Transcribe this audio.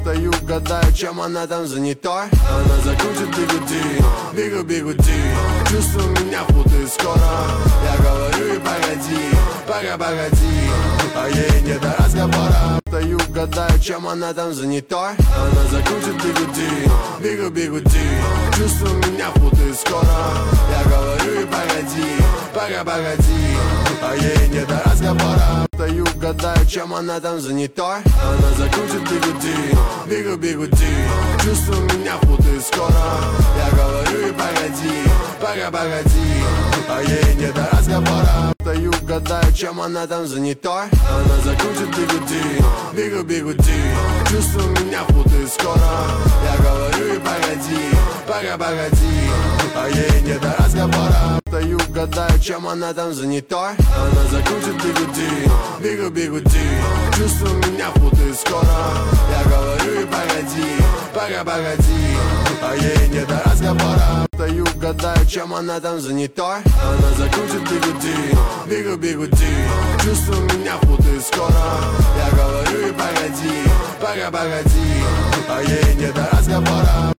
Стою, гадаю, чем она там занята. Она закрутит бигуди, бигу-бигуди. Чувствую, меня путает скоро. Я говорю и погоди, а ей не до разговора. Стою, гадаю, чем она там занята. Она закрутит бигуди, бигу-бигуди. Чувствую, меня путает скоро. Я говорю и погоди, а ей не до разговора. Стою, гадаю, чем она там занята. Она закрутит бигуди, бигу-бигуди. Чувствую, меня путает скоро. Я говорю и погоди, а ей не до разговора. Стою, гадаю, чем она там занята. Она закрутит бигуди, бигу-бигуди. Чувствую, меня путает скоро. Я говорю и погоди, а ей не до разговора. Стою, гадаю, чем она там занята. Она закрутит бигуди, бигу-бигуди. Чувствую, меня путает скоро. Я говорю и погоди, а ей не до разговора. Стою, гадаю, чем она там занята. Она закрутит бигуди, бигу-бигуди. Чувствую, меня путает скоро. Я говорю и погоди, а ей не до разговора.